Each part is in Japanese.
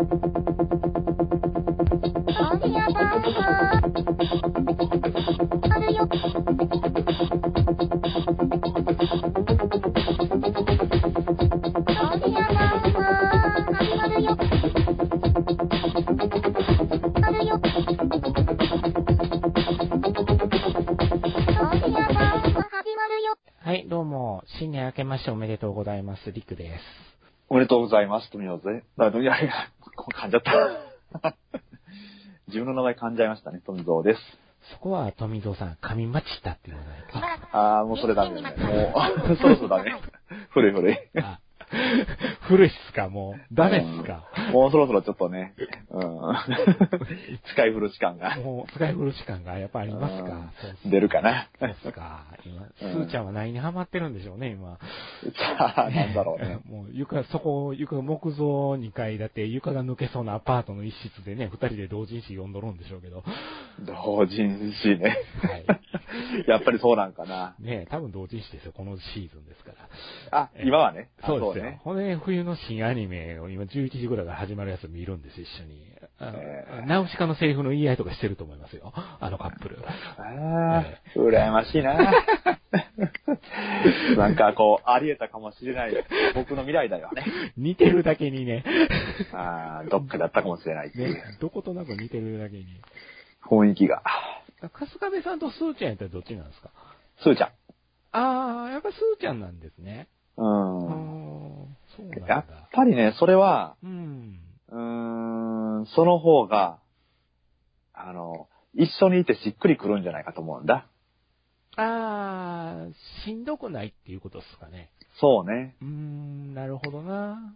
はい、どうも、新年明けましておめでとうございます。リクです。 おめでとうございます。富野ぜ。いや、噛んじゃった。自分の名前噛んじゃいましたね。富蔵です。 そこは富蔵さん、噛みまちったって言わないと。 あー、もうそれダメだね。もう、そろそろダメ。古い。 古いっすか、もう。ダメっすか。 もうそろそろちょっとね、使い古し感が。 もう、使い古し感がやっぱありますか。 出るかな。 そうっすか。今、スーちゃんは何にハマってるんでしょうね、今。 さあ、なんだろうね。 もう床木造2階建て、床が抜けそうなアパートの一室でね、2人で同人誌読んどるんでしょうけど。 同人誌ね。 はい。 やっぱりそうなんかな。 ねえ、多分同人誌ですよ、このシーズンですから。 あ、今はね。 そうですよ。ほんで、冬の新アニメを今11時ぐらいから始まるやつ見るんです、一緒に。ナウシカのセリフの言い合いとかしてると思いますよ、あのカップル。 羨ましいな。なんかこう、あり得たかもしれない。僕の未来だよね。 似てるだけにね。 どっかだったかもしれないっていう。 ね、どことなく似てるだけに。 雰囲気が。 春日部さんとスーちゃんやったらどっちなんですか？ スーちゃん。 やっぱスーちゃんなんですね。そうなんだ。 やっぱりね、それは、その方が、一緒にいてしっくりくるんじゃないかと思うんだ。 しんどくないっていうことですかね。 そうね。 なるほどな。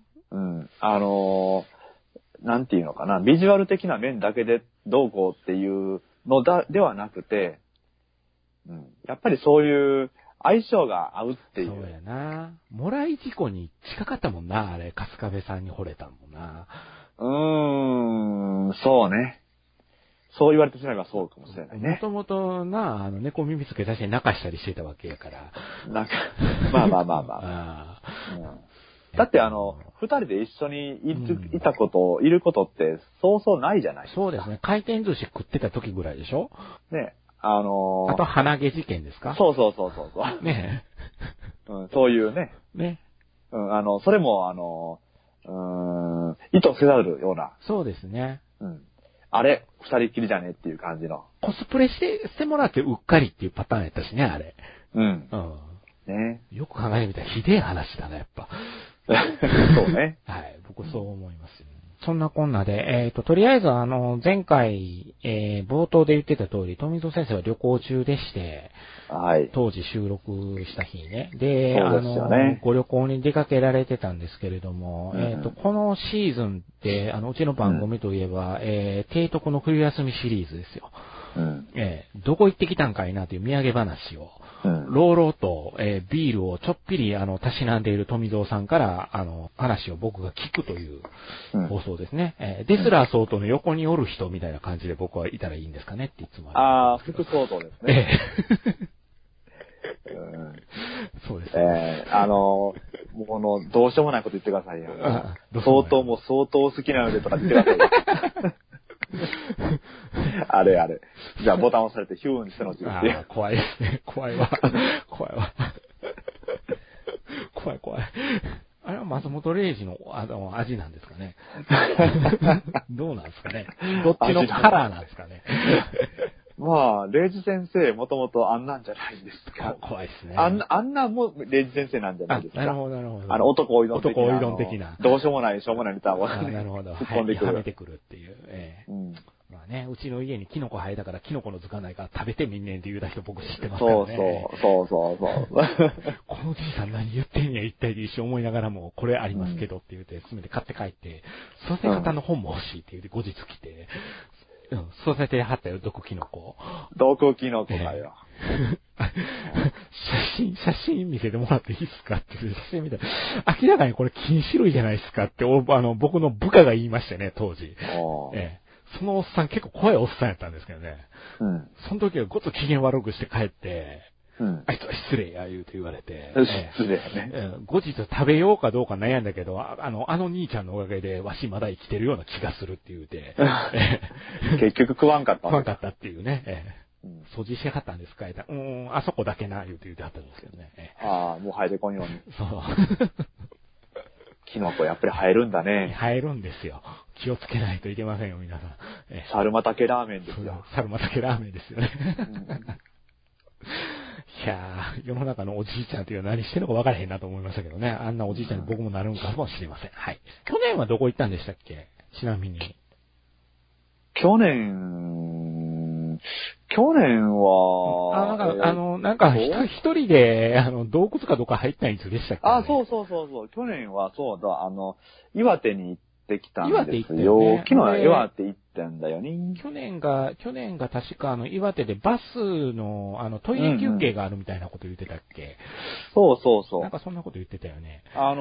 なんていうのかな、ビジュアル的な面だけでどうこうっていうのではなくて、やっぱりそういう相性が合うっていう。 そうやな。もらい事故に近かったもんな、あれ、春日部さんに惚れたもんな。 そうね。そう言われてしまえばそうかもしれないね。 もともとな、猫耳つけ出して泣かしたりしてたわけやから。 なんか、まあ。だって二人で一緒にいることってそうそうないじゃないですか。 そうですね。回転寿司食ってた時ぐらいでしょ？ ね。 あと鼻毛事件ですか？ そう。 ねそういうね。 ね。 それも意図せざるような。 そうですね。 あれ、二人きりじゃねっていう感じの。 コスプレしてもらってうっかりっていうパターンやったしね、あれ。 ね。 よく考えてみたらひでえ話だな、やっぱ。 そうね。 はい。僕そう思いますよ。そんなこんなで、とりあえず前回、冒頭で言ってた通り、富蔵先生は旅行中でして、 はい。 当時収録した日ね。で、 そうですよね。 ご旅行に出かけられてたんですけれども、このシーズンって、うちの番組といえば、提督の冬休みシリーズですよ。どこ行ってきたんかいなという土産話を、朗々と、ビールをちょっぴりたしなんでいる富蔵さんから話を僕が聞くという放送ですね。デスラー相当の横におる人みたいな感じで僕はいたらいいんですかねっていつも副相当ですね。 そうです。 どうしようもないこと言ってくださいよ。相当好きなのでとか言ってくださいよ。あれ。じゃあボタン押されてヒューンしての字って。 怖いですね。怖いわ。怖い。あれは松本零士の味なんですかね。どうなんですかね。どっちのカラーなんですかね。 まあ、零士先生、もともとあんなんじゃないですか。 怖いですね。 あんなも零士先生なんじゃないですか。 なるほど。 男おいどん的な。どうしようもないネタを。 なるほど。 突っ込んでくる。 はめてくるっていう。まあね、うちの家にキノコ生えたからキノコの図鑑ないから食べてみんねんって言うた人僕知ってますからね。 そう。 このじいさん何言ってんや一体で一生思いながらもこれありますけどって言ってすべて買って帰って、育て方の本も欲しいって言って後日来て、育ててはったよ、毒キノコ。 毒キノコだよ。 写真見せてもらっていいですかって写真見たら、明らかにこれ禁止類じゃないですかって、僕の部下が言いましてね、当時。そのおっさん結構怖いおっさんやったんですけどね。その時はごっと機嫌悪くして帰って、 あいつは失礼や、言うて言われて。 失礼やね。 後日食べようかどうか悩んだけど、あの兄ちゃんのおかげで、わしまだ生きてるような気がするって言うて。 結局食わんかった。 食わんかったっていうね。掃除しはったんですかあそこだけな、言うてはったんですけどね。 ああ、もう生えてこんように。 そう。 キノコやっぱり生えるんだね。 生えるんですよ。気をつけないといけませんよ、皆さん。 サルマタケラーメンですよ。 サルマタケラーメンですよね。いやー、世の中のおじいちゃんっていうのは何してるのか分からへんなと思いましたけどね。あんなおじいちゃんに僕もなるんかもしれません。はい。去年はどこ行ったんでしたっけ？ちなみに。 去年は、 なんか一人で、洞窟かどっか入ったんでしたっけ、ね？ そう。去年はそうだ、岩手に行ってきたんですよ。 岩手行ったよね。 昨日は岩手行ったんだよね。 去年が確か岩手でバスの、トイレ休憩があるみたいなこと言ってたっけ？ そう。 なんかそんなこと言ってたよね。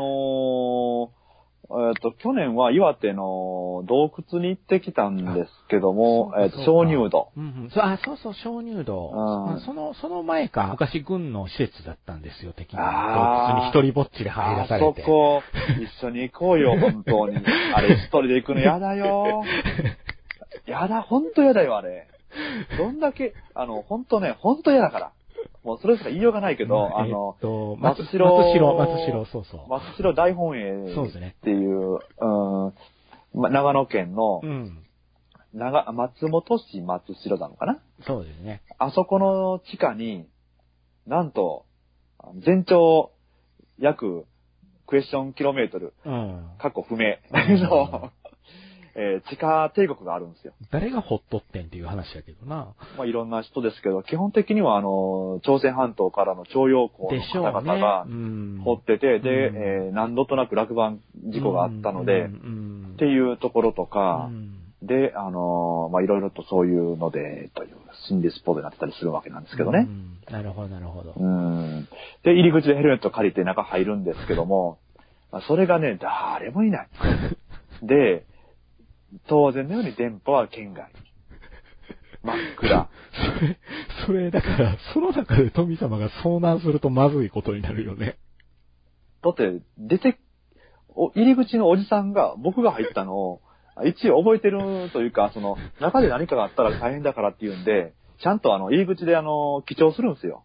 去年は岩手の洞窟に行ってきたんですけども、鍾乳洞。 そう、鍾乳洞。その前か、昔軍の施設だったんですよ、敵に。洞窟に一人ぼっちで入らされて。 そこ、一緒に行こうよ、本当に。あれ、一人で行くのやだよ。本当やだよ、あれ。どんだけ、本当やだから。もうそれしか言いようがないけど、 松代、そう。 松代大本営っていう、長野県の、松本市松代なのかな？ そうですね。 あそこの地下に、なんと、全長約クエスチョンキロメートル、過去不明の、地下帝国があるんですよ。 誰がほっとってんっていう話やけどな。 いろんな人ですけど、基本的には朝鮮半島からの徴用工の方々が掘ってて、で、何度となく落盤事故があったので、っていうところとか、で、いろいろとそういうので、という心理スポットになってたりするわけなんですけどね。 なるほど。 で、入り口でヘルメット借りて中入るんですけども、それがね、誰もいない。で、当然のように電波は圏外。真っ暗。 それ、だから、その中で富様が遭難するとまずいことになるよね。 だって、入り口のおじさんが、僕が入ったのを、一応覚えてるというか、中で何かがあったら大変だからっていうんで、ちゃんと入り口で記帳するんですよ。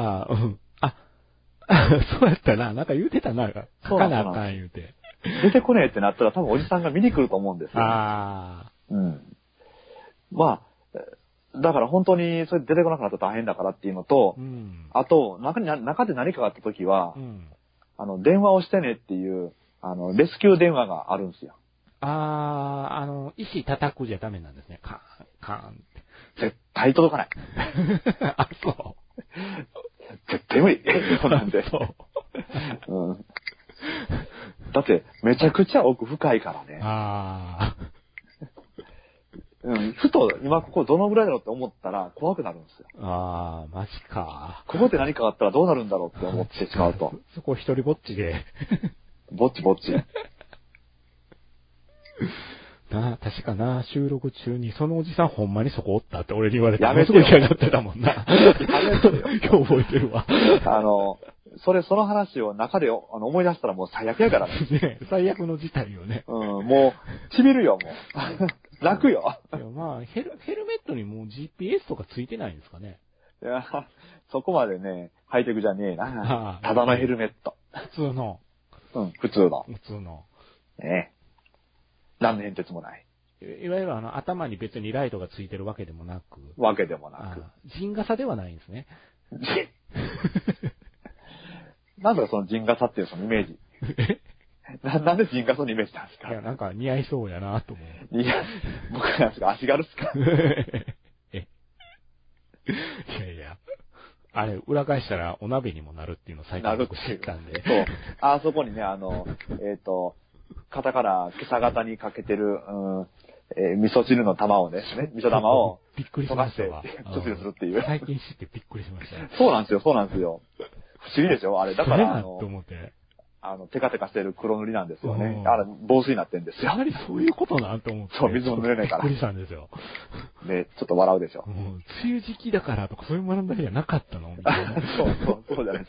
そうやったな。なんか言うてたな。書かなあかん言うて。 出てこねえってなったら多分おじさんが見に来ると思うんですよ、だから本当にそれ出てこなくなったら大変だからっていうのと、あと、中で何かがあった時は、電話をしてねっていう、レスキュー電話があるんですよ。 石叩くじゃダメなんですね。カーンって。 絶対届かない。 そう。 絶対無理。そうなんで。 そう。 だって、めちゃくちゃ奥深いからね。ふと、今ここどのぐらいだろうって思ったら怖くなるんですよ。 マジか。 ここで何かあったらどうなるんだろうって思ってしまうと。 そこ一人ぼっちで。 ぼっち。 確かな、収録中にそのおじさんほんまにそこおったって俺に言われて、 やめてよ。 すごい嫌がってたもんな。 やめてよ。 今日覚えてるわ。 その話を中で思い出したらもう最悪やからね。 ね、最悪の事態よね。 もう、ちびるよ、もう。楽よ。 いや、ヘルメットにもう GPS とかついてないんですかね。 いや、そこまでね、ハイテクじゃねえな。ただのヘルメット。 普通の。 普通の。ねえ。何の変哲もない。 いわゆる頭に別にライトがついてるわけでもなく。陣傘ではないんですね。 なんだかその陣傘っていうそのイメージ。なんで陣傘のイメージなんですか？ いや、なんか似合いそうやなと思う。 いや、僕なんですか足軽っすか？ いや。あれ、裏返したらお鍋にもなるっていうのを最近僕知ったんで。 そう。あそこにね、肩から今朝型にかけてる、味噌汁の玉をね、味噌玉を、 びっくりしましたわ。 味噌汁するっていう。 最近知ってびっくりしました。 そうなんですよ。不思議でしょあれ、だからと思って。 テカテカしてる黒塗りなんですよね。防水になってるんですよ。 やはりそういうことなんと思って。 そう、水も塗れないから。 びっくりしたんですよ。 で、ちょっと笑うでしょ。 梅雨時期だからとかそういう学んだりはなかったのみたいな。 そうじゃない。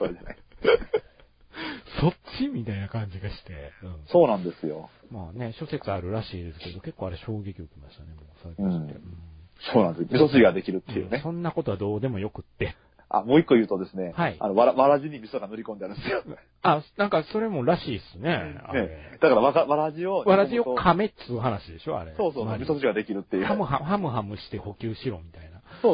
そっちみたいな感じがして。 そうなんですよ。 まあね、諸説あるらしいですけど、結構あれ衝撃を受けましたね、もう最近して。 そうなんです。味噌汁ができるっていうね。 そんなことはどうでもよくって。 もう一個言うとですね。 はい。 わらじに味噌が塗り込んであるんですよ。 なんかそれもらしいっすね。 だからわらじを噛めっつう話でしょ、あれ。 そう、味噌汁ができるっていう。 ハムして補給しろみたいな。 そう。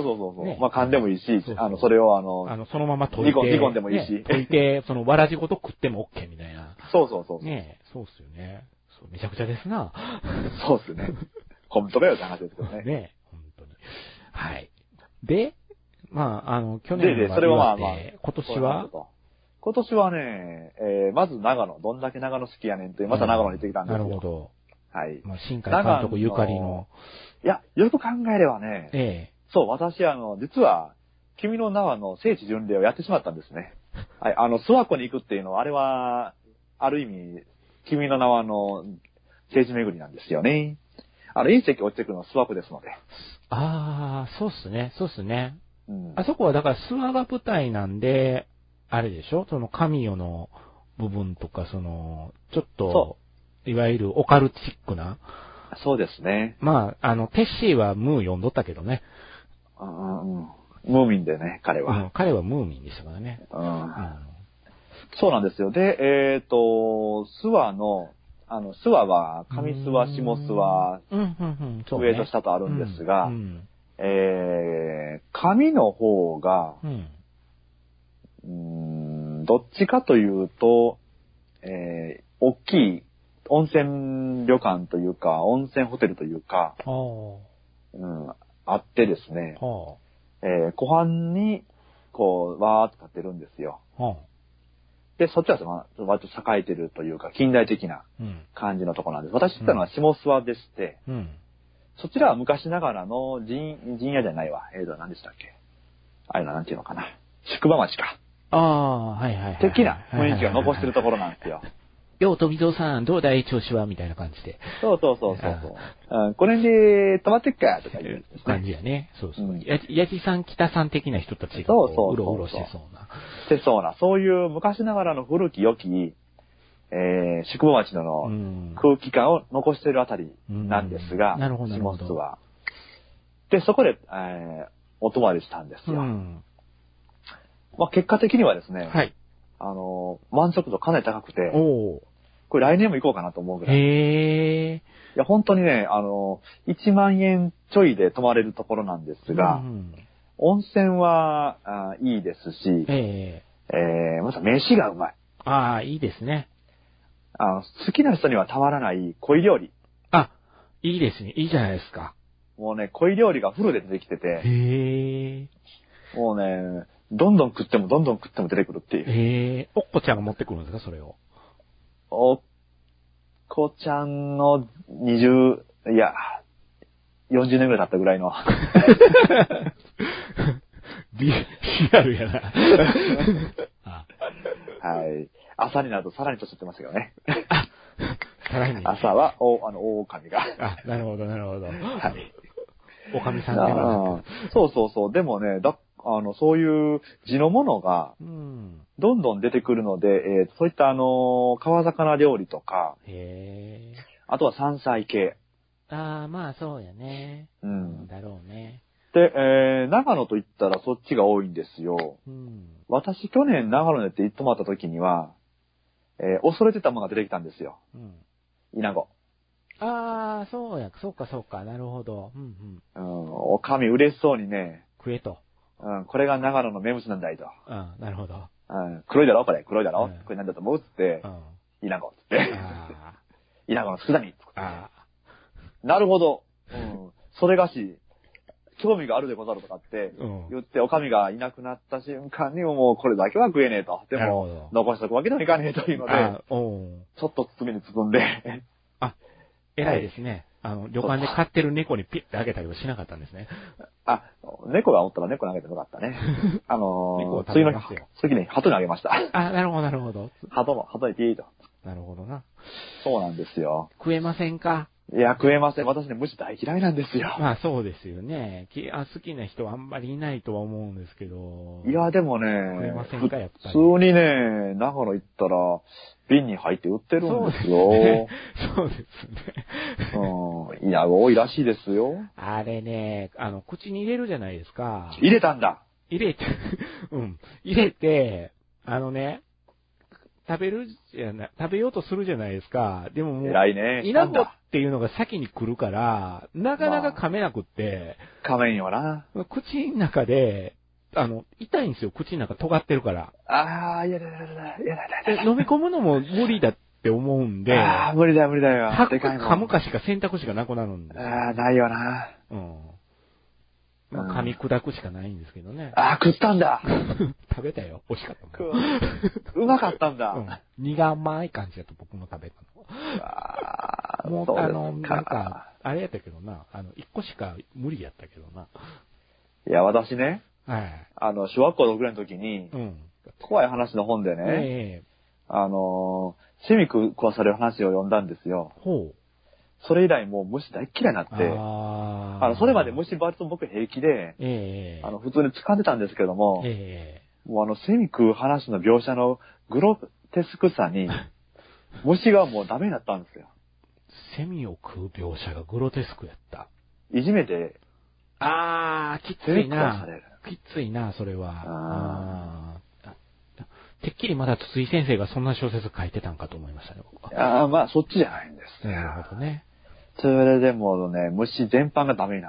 まあ噛んでもいいし、それをそのまま溶いて。 煮込んでもいいし。 溶いて、そのわらじごと食っても OK みたいな。 そう。 ねそうっすよね。めちゃくちゃですな。 そうっすね。本当かよって話ですけどね。 ね本当に。はい。で、まあ、去年はそれはまあ、 今年はね、まず長野、どんだけ長野好きやねんという、また長野に行ってきたんですよ。 なるほど。 はい。 まあ、新海監督ゆかりの。 いや、よく考えればね、そう、私、実は、君の名は聖地巡礼をやってしまったんですね。はい、諏訪湖に行くっていうのは、あれは、ある意味、君の名は聖地巡りなんですよね。隕石落ちてくるのは諏訪湖ですので。 そうっすね。あそこはだから諏訪が舞台なんで、あれでしょその神代の部分とか、ちょっと、いわゆるオカルチックな。 そうですね。 まあ、テッシーはムー読んどったけどね。 ムーミンでね、彼は。 彼はムーミンでしたからね。 そうなんですよ。で、諏訪は上諏訪、下諏訪、上と下とあるんですが、上の方が、どっちかというと、大きい温泉旅館というか、温泉ホテルというか、あってですね、湖畔に、こう、わーっと立ってるんですよ。で、そっちは割と栄えてるというか、近代的な感じのところなんです。私知ったのは下諏訪でして、そちらは昔ながらの陣屋じゃないわ。何でしたっけ？あれなんていうのかな。宿場町か。的な雰囲気を残してるところなんですよ。 よう、富蔵さん、どうだい調子はみたいな感じで。 そう。これで泊まってっかとかいう感じやね。そう。やじさん、北さん的な人たちがうろうろしてそうな。 そういう昔ながらの古き良き、宿場町の空気感を残しているあたりなんですが、下諏訪。で、そこで、お泊まりしたんですよ。まあ、結果的にはですね、満足度かなり高くて、これ来年も行こうかなと思うぐらい。いや、本当にね、1万円ちょいで泊まれるところなんですが、温泉はいいですし、また飯がうまい。 いいですね。 好きな人にはたまらない鯉料理。 いいですね。いいじゃないですか。 もうね、鯉料理がフルで出てきてて、もうね、どんどん食っても出てくるっていう。 おっこちゃんが持ってくるんですか、それを。 おっこちゃんの40年ぐらい経ったぐらいの。 リアルやな。 はい。朝になるとさらに年取ってましたけどね。 さらに。 朝は、大狼が。 なるほど。はい。おかみさんではなく。そう。でもね、そういう地のものが、どんどん出てくるので、そういった川魚料理とか、あとは山菜系。 まあそうやね。だろうね。 で、長野と言ったらそっちが多いんですよ。私去年長野で泊まった時には、恐れてたものが出てきたんですよ。イナゴ。 そうか。なるほど。 おかみ嬉しそうにね。 食えと。 これが長野の名物なんだいと。 なるほど。 黒いだろこれこれなんだと思うっつって、イナゴっつって。イナゴの佃煮っつって。なるほど。それがし、興味があるでござるとかって言って、おかみがいなくなった瞬間にもうこれだけは食えねえと。でも、残しとくわけにはいかねえというので、ちょっと包みに包んで。 偉いですね。旅館で飼ってる猫にピッてあげたりはしなかったんですね。 猫がおったら猫にあげてよかったね。 猫を食べますよ。 次に鳩にあげました。 なるほど。 鳩にピーと。 なるほどな。 そうなんですよ。 食えませんか？ いや、食えません。私ね、虫大嫌いなんですよ。 まあそうですよね。好きな人はあんまりいないとは思うんですけど。 いや、でもね、 食えませんか、やっぱり。 普通にね、長野行ったら、瓶に入って売ってるんですよ。 そうですね。 うん。稲子多いらしいですよ。 あれね、口に入れるじゃないですか。 入れたんだ。 入れて、入れて、食べようとするじゃないですか。でももう、 偉いね。 稲子っていうのが先に来るから、なかなか噛めなくって、 噛めんよな。 口の中で、痛いんですよ。口の中尖ってるから。 ああ、いやだ。 飲み込むのも無理だって思うんで。 ああ、無理だよ。 吐くか噛むかしか選択肢がなくなるんで。 ああ、ないよな。 まあ、噛み砕くしかないんですけどね。 ああ、食ったんだ。 食べたよ。美味しかったもん。うまかったんだ。 苦甘い感じだと僕も食べたの。 ああ、 もう、なんか、あれやったけどな、一個しか無理やったけどな。 いや、私ね、 はい。 小学校6年の時に、怖い話の本でね、セミ食わされる話を読んだんですよ。 ほう。 それ以来もう虫大っ嫌いになって、それまで虫割と僕平気で、普通に掴んでたんですけども、もうセミ食う話の描写のグロテスクさに、虫がもうダメになったんですよ。 セミを食う描写がグロテスクやった。 いじめて、 きついな。きついな、それは。てっきりまだ筒井先生がそんな小説書いてたんかと思いましたね、僕は。 まあ、そっちじゃないんですね。なるほどね。 それでもね、虫全般がダメになって。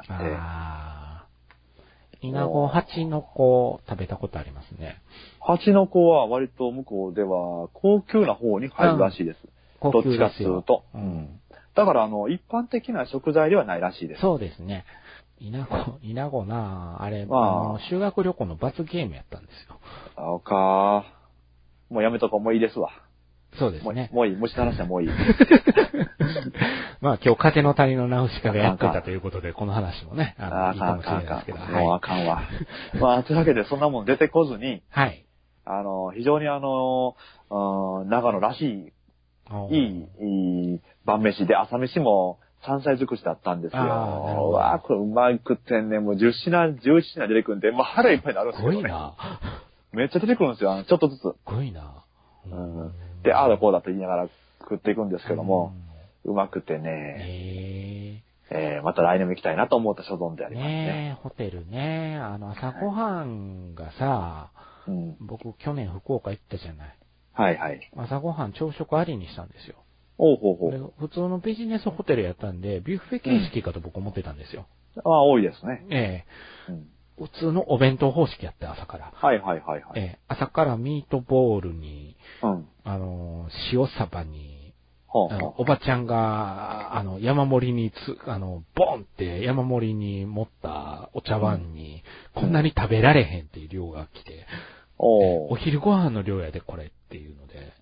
イナゴ、ハチノコ食べたことありますね。 ハチノコは割と向こうでは高級な方に入るらしいです。どっちかっていうと。だから一般的な食材ではないらしいです。 そうですね。イナゴなあれ、修学旅行の罰ゲームやったんですよ。 そうか。もうやめとこう、もういいですわ。 そうですね。 もういい。虫の話はもういい。 まあ今日風の谷のナウシカがやってたということで、この話もね、いいかもしれないですけど。 もうあかんわ。まあ、というわけでそんなもん出てこずに、 はい。 非常に長野らしい、いい晩飯で、朝飯も山菜尽くしだったんですよ。うわこれうまくってんね、もう11品出てくるんで、まあ腹いっぱいになるんですよね。 すごいな。 めっちゃ出てくるんですよ、ちょっとずつ。すごいな。 で、ああだこうだと言いながら食っていくんですけども、うまくてね、また来年も行きたいなと思った所存でありますね。 ホテルね、朝ごはんがさ、僕去年福岡行ったじゃない。 はいはい。 朝ごはん朝食ありにしたんですよ。 ほう。 普通のビジネスホテルやったんで、ビュッフェ形式かと僕思ってたんですよ。 多いですね。 普通のお弁当方式やって朝から。 はい。 朝からミートボールに、塩サバに、おばちゃんが、山盛りにボンって山盛りに持ったお茶碗に、こんなに食べられへんっていう量が来て、お昼ご飯の量やでこれっていうので、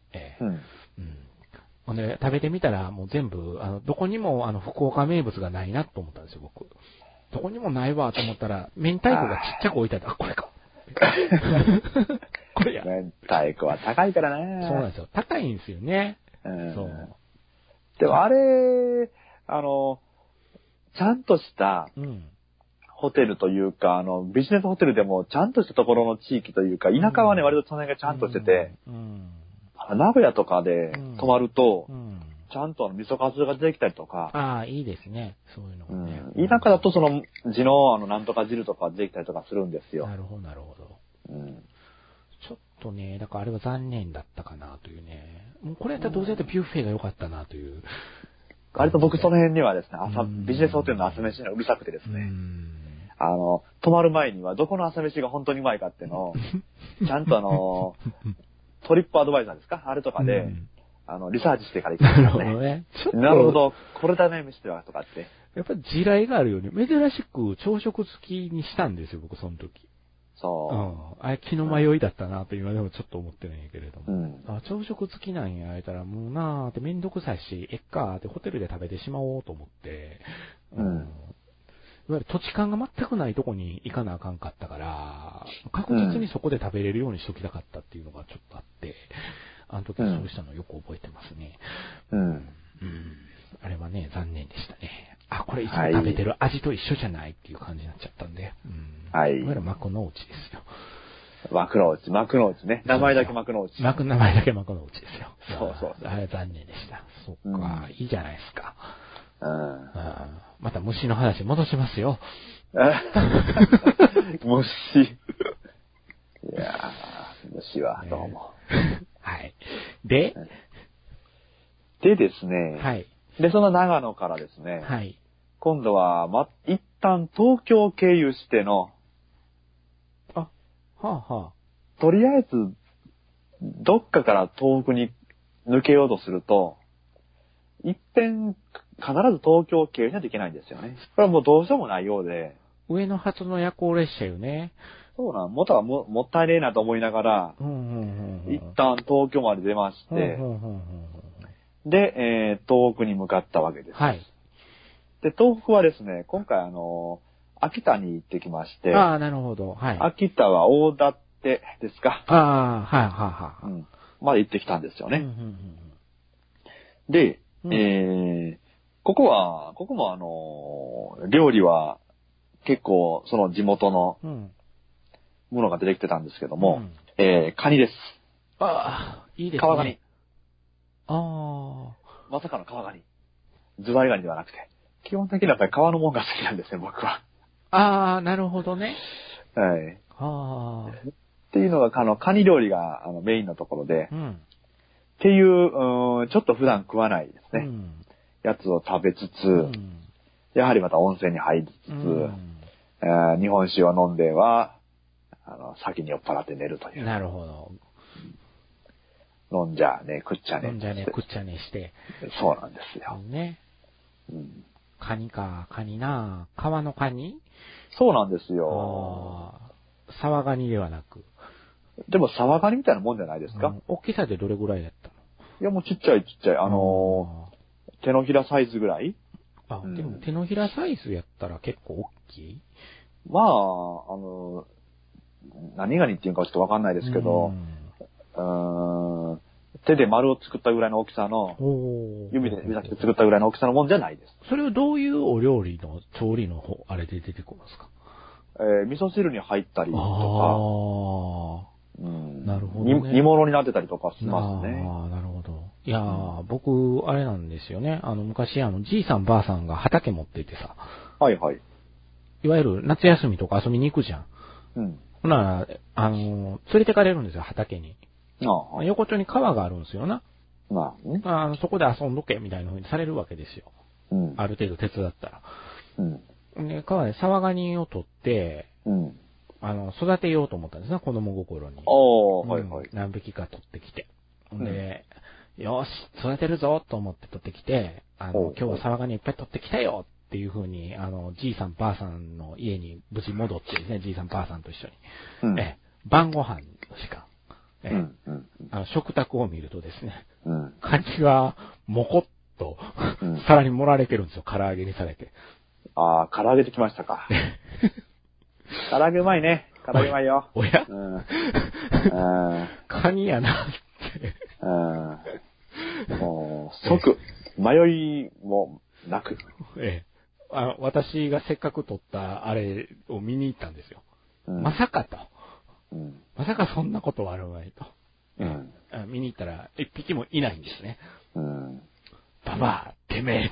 で、食べてみたらもう全部、どこにも福岡名物がないなと思ったんですよ、僕。どこにもないわと思ったら、明太子がちっちゃく置いてあった。これか。これや。 明太子は高いからね。 そうなんですよ。高いんですよね。そう。 でもあれ、ちゃんとした、ホテルというか、ビジネスホテルでもちゃんとしたところの地域というか、田舎はね、割とその辺がちゃんとしてて、名古屋とかで泊まると、ちゃんと味噌カツが出てきたりとか。 いいですね。そういうのもね。 田舎だとその、地のなんとか汁とか出てきたりとかするんですよ。 なるほど。ちょっとね、だからあれは残念だったかなというね。もうこれやったらどうせやったらビュッフェが良かったなという。 割と僕その辺にはですね、ビジネスホテルの朝飯がうるさくてですね。泊まる前にはどこの朝飯が本当にうまいかっていうのを、ちゃんとトリップアドバイザーですかあれとかで、リサーチしてから行くんですよね。なるほど。これだね、飯ではとかって。 やっぱり地雷があるよね。珍しく朝食付きにしたんですよ、僕その時。 そう。 あれ気の迷いだったなと今でもちょっと思ってるんやけれども。朝食付きなんや、言ったらもうなーってめんどくさいし、かーってホテルで食べてしまおうと思って、いわゆる土地勘が全くないとこに行かなあかんかったから、確実にそこで食べれるようにしときたかったっていうのがちょっとあって、あの時そうしたのよく覚えてますね。 あれはね、残念でしたね。あ、これいつも食べてる味と一緒じゃないっていう感じになっちゃったんで。 はい。 いわゆる幕の内ですよ。 幕の内ね。名前だけ幕の内。 名前だけ幕の内ですよ。 そう。 あれ残念でした。そっか、いいじゃないですか。また虫の話戻しますよ。 虫。いやー、虫はどうも。 はい。でですね。 はい。 で、その長野からですね。 はい。 今度は、一旦東京経由しての、とりあえず、どっかから東北に抜けようとすると、一遍、必ず東京経由しないといけないんですよね。これはもうどうしようもないようで。 上野発の夜行列車よね。 そうなん、もったいねえなと思いながら、一旦東京まで出まして、で、東北に向かったわけです。 はい。 で、東北はですね、今回秋田に行ってきまして。 ああ、なるほど。はい。 秋田は大館ですか。 ああ、はい。 まで行ってきたんですよね。で、ここも料理は結構その地元のものが出てきてたんですけども、カニです。 ああ、いいですね。 川ガニ。 まさかの川ガニ。ズワイガニではなくて。基本的にはやっぱり川のもんが好きなんですね、僕は。 ああ、なるほどね。 はい。っていうのが、カニ料理がメインのところで、っていう、ちょっと普段食わないですね。やつを食べつつ、やはりまた温泉に入りつつ、日本酒を飲んでは、先に酔っ払って寝るという。 なるほど。 飲んじゃね、食っちゃね。 飲んじゃね、食っちゃねして。 そうなんですよ。 ね。カニな川のカニ？ そうなんですよ。 沢ガニではなく。 でも沢ガニみたいなもんじゃないですか？ 大きさでどれぐらいだったの？ いや、もうちっちゃい。手のひらサイズぐらい？ でも手のひらサイズやったら結構大きい？ まあ、何ガニっていうかちょっとわかんないですけど、手で丸を作ったぐらいの大きさの、指で作ったぐらいの大きさのもんじゃないです。 それをどういうお料理の調理の方、あれで出てくるんですか？ 味噌汁に入ったりとか、 なるほど、ね。 煮物になってたりとかしますね。 なるほど。いやー、僕、あれなんですよね。昔、じいさんばあさんが畑持っていてさ。 はいはい。 いわゆる夏休みとか遊びに行くじゃん。ほな、連れてかれるんですよ、畑に。横丁に川があるんですよな。そこで遊んどけ、みたいな風にされるわけですよ。ある程度手伝ったら。で、川で沢ガニを取って、育てようと思ったんですね、子供心に。何匹か取ってきて。で、よし、育てるぞと思って取ってきて、今日は沢ガニいっぱい取ってきたよっていう風に、じいさんばあさんの家に無事戻ってですね、じいさんばあさんと一緒に。晩ご飯の時間。食卓を見るとですね、カニがもこっと、皿に盛られてるんですよ、唐揚げにされて。 唐揚げてきましたか。唐揚げうまいね。唐揚げうまいよ。 おやカニやなって。 もう、即、迷いもなく。 私がせっかく撮ったあれを見に行ったんですよ。まさかと。まさかそんなことはあるまいと。見に行ったら一匹もいないんですね。ババア、てめえって。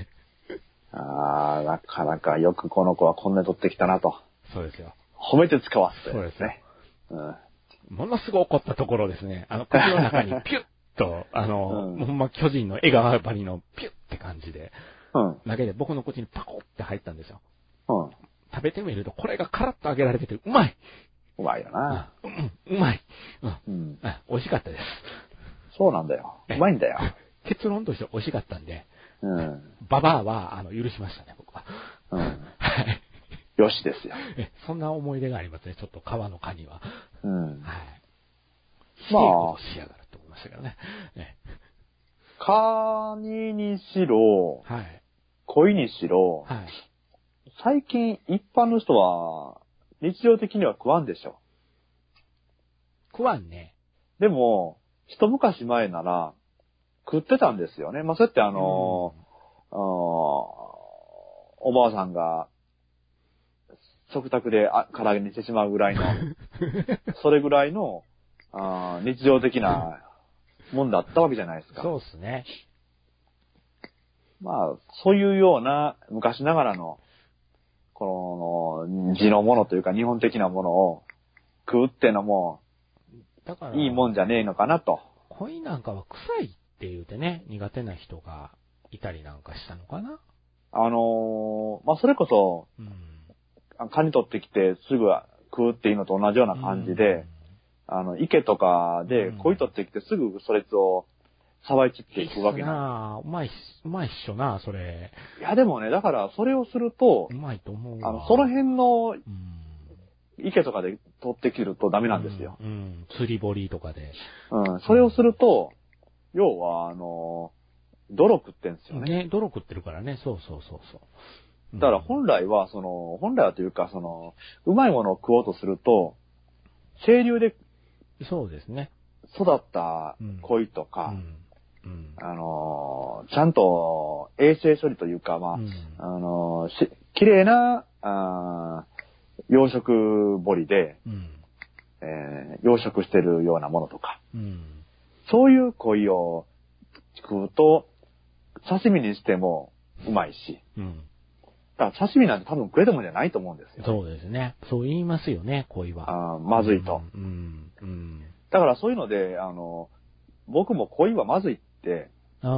なかなかよくこの子はこんなに取ってきたなと。 そうですよ。 褒めて使わせて。 そうですね。ものすごい怒ったところですね。口の中にピュッと、ほんま巨人の江川張りのピュッって感じで、投げて僕の口にパコって入ったんですよ。食べてみると、これがカラッと揚げられてて、うまい。 うまいよな。 うまい。美味しかったです。 そうなんだよ。うまいんだよ。 結論として美味しかったんで、ババアは、許しましたね、僕は。 よしですよ。 そんな思い出がありますね、ちょっと川のカニは。まあ、仕上がると思いましたけどね。 カニにしろ、鯉にしろ、最近一般の人は日常的には食わんでしょ。 食わんね。 でも、一昔前なら食ってたんですよね。そうやっておばあさんが、食卓で唐揚げにしてしまうぐらいの、それぐらいの、日常的なもんだったわけじゃないですか。 そうですね。 まあ、そういうような昔ながらの、この地のものというか日本的なものを食うってのも、だからいいもんじゃねえのかなと。 鯉なんかは臭いって言うてね、苦手な人がいたりなんかしたのかな。 まあ、それこそ、カニ取ってきてすぐ食うっていうのと同じような感じで、池とかで鯉取ってきてすぐそれをさばいちっていくわけなんうまいっしょな、それ。 いやでもね、だからそれをすると、 うまいと思うその辺の池とかで取ってきるとダメなんですよ。 釣り堀とかで。 それをすると、要は、泥食ってんですよね。 ね、泥食ってるからね、そう。 だから本来はというか、うまいものを食おうとすると、清流で、 そうですね。 育った鯉とか、ちゃんと衛生処理というか、まあ、綺麗な、養殖堀で、養殖してるようなものとか、そういう鯉を食うと、刺身にしてもうまいし、だから刺身なんて多分食えるもんじゃないと思うんですよ。 そうですね。そう言いますよね、鯉は。 まずいと。だからそういうので、僕も鯉はまずいって、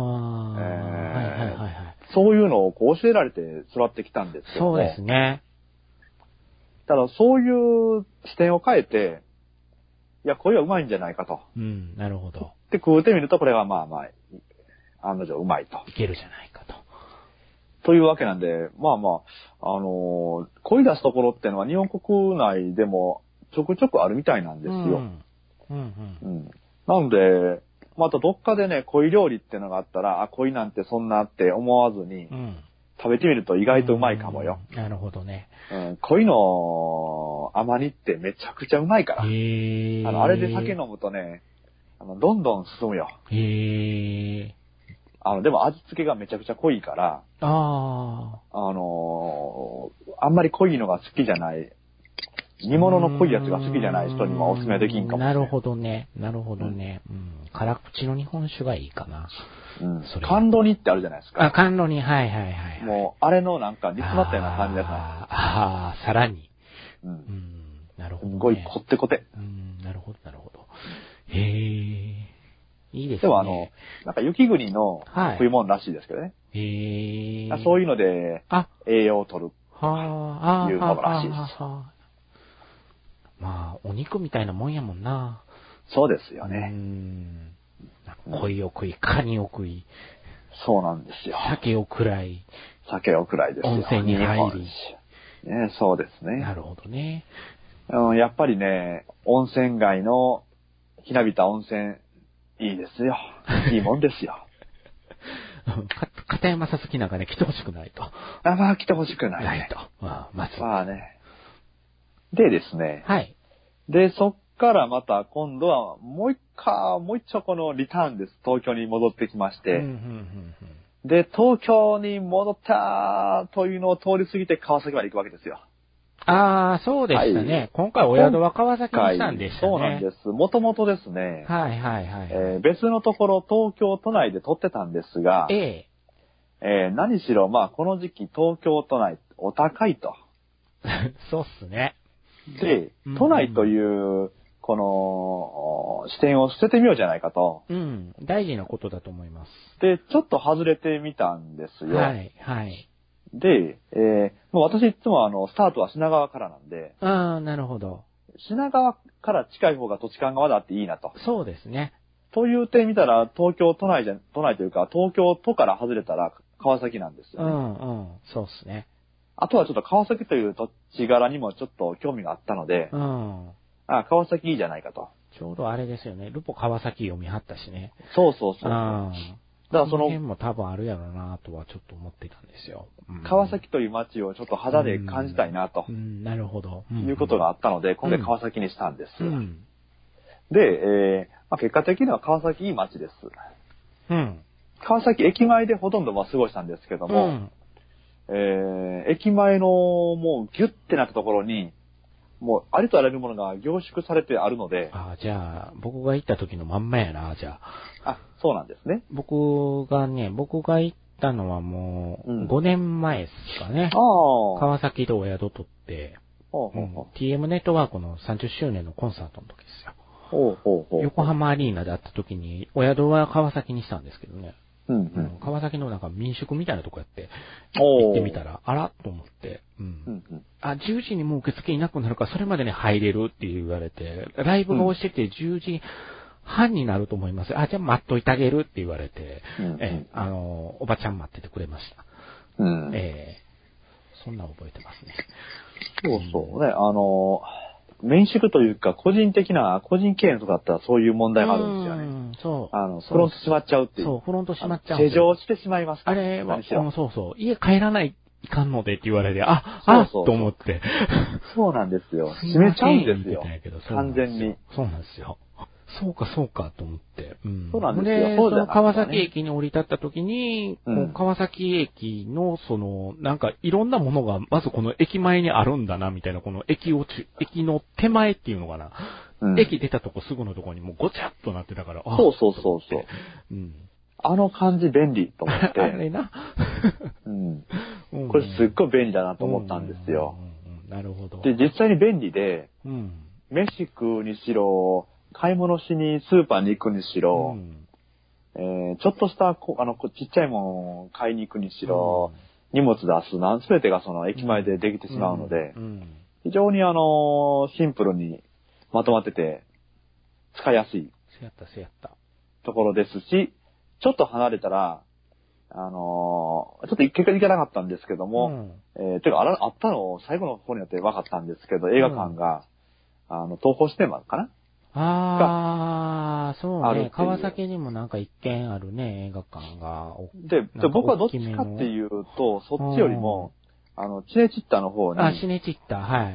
そういうのをこう教えられて育ってきたんですけども。 そうですね。 ただそういう視点を変えて、いや、鯉はうまいんじゃないかと。 なるほど。 で、食うてみると、これはまあまあ、案の定うまいと。 いけるじゃないかと。 というわけなんで、まあまあ、鯉出すところってのは日本国内でもちょくちょくあるみたいなんですよ。なので、またどっかでね、鯉料理ってのがあったら、鯉なんてそんなって思わずに、食べてみると意外とうまいかもよ。 なるほどね。 鯉の甘煮ってめちゃくちゃうまいから。あれで酒飲むとね、どんどん進むよ。でも味付けがめちゃくちゃ濃いから、あんまり濃いのが好きじゃない、煮物の濃いやつが好きじゃない人にはおすすめできんかもしれない。 なるほどね。辛口の日本酒がいいかな。 甘露煮ってあるじゃないですか。 甘露煮、はい。 もう、あれのなんか煮詰まったような感じですね。 さらに。 なるほど、すごいこってこて。 なるほど。へえ。いいですね。 でもなんか雪国の食い物らしいですけどね。そういうので、栄養を取る。いうものらしいです。 まあ、お肉みたいなもんやもんな。 そうですよね。 鯉を食い、カニを食い。 そうなんですよ。 酒を食らい。 酒を食らいですよ。 温泉に入り。 ね、そうですね。 なるほどね。 やっぱりね、温泉街のひなびた温泉、いいですよ。いいもんですよ。 片山さつきなんかね、来てほしくないと。 まあ、来てほしくない、 ないと。まず。 まあね。でですね。 はい。 で、そっからまた今度はもう一丁このリターンです。東京に戻ってきまして。で、東京に戻ったというのを通り過ぎて川崎まで行くわけですよ。 そうでしたね。今回お宿は川崎にしたんでしたね。 そうなんです。もともとですね。別のところ東京都内で撮ってたんですが、何しろまあこの時期東京都内お高いと。 そうっすね。 で、都内というこの視点を捨ててみようじゃないかと。 大事なことだと思います。 で、ちょっと外れてみたんですよ。で、もう私いつもスタートは品川からなんで。 なるほど。 品川から近い方が土地勘がまだあっていいなと。 そうですね。 という点見たら、東京都内というか、東京都から外れたら川崎なんですよね。 そうですね。 あとはちょっと川崎という土地柄にもちょっと興味があったので、川崎いいじゃないかと。 ちょうどあれですよね。ルポ川崎読みはったしね。 そう。 だからその辺も多分あるやろなとはちょっと思ってたんですよ。 川崎という街をちょっと肌で感じたいなと。 なるほど。 いうことがあったので、今回川崎にしたんです。で、結果的には川崎いい街です。 川崎駅前でほとんど過ごしたんですけども、駅前のもうギュッてなったところに、もうありとあらゆるものが凝縮されてあるので。 ああ、じゃあ、僕が行った時のまんまやな、じゃあ。あ、そうなんですね。 僕が行ったのはもう、5年前ですかね。川崎でお宿取って、TM ネットワークの30周年のコンサートの時ですよ。横浜アリーナで会った時に、お宿は川崎にしたんですけどね。川崎のなんか民宿みたいなとこやって、行ってみたら、あらと思って、10時にもう受付いなくなるから、それまでに入れるって言われて、ライブが押してて10時半になると思います。じゃあ待っといてあげるって言われて、おばちゃん待っててくれました。そんな覚えてますね。 そうそうね、民宿というか、個人経営のとこだったらそういう問題があるんですよね。 そう。 フロント閉まっちゃうっていう。 そう、フロント閉まっちゃう。 施錠してしまいますから。あれは、そう。家帰らないかんのでって言われて、と思って。 そうなんですよ。閉めちゃうんですよ。完全に。 そうなんですよ。そうか、と思って。 そうなんですよ。 その川崎駅に降り立った時に、川崎駅の、なんかいろんなものが、まずこの駅前にあるんだな、みたいな、この駅の手前っていうのかな。駅出たとこすぐのとこにもうごちゃっとなってたから、 そう。あの感じ便利と思って。 あれな。 これすっごい便利だなと思ったんですよ。 なるほど。 で、実際に便利で、飯食うにしろ、買い物しにスーパーに行くにしろ、ちょっとしたちっちゃいものを買いに行くにしろ、荷物出すすべてがその駅前でできてしまうので、非常にシンプルにまとまってて使いやすいところですし、ちょっと離れたら、ちょっと結果行けなかったんですけども、てかあったの最後の方になって分かったんですけど、映画館が、東宝シネマかな？ そうね。川崎にもなんか一軒あるね、映画館が。 で、僕はどっちかっていうと、そっちよりも、シネチッタの方に。 シネチッタ、はい。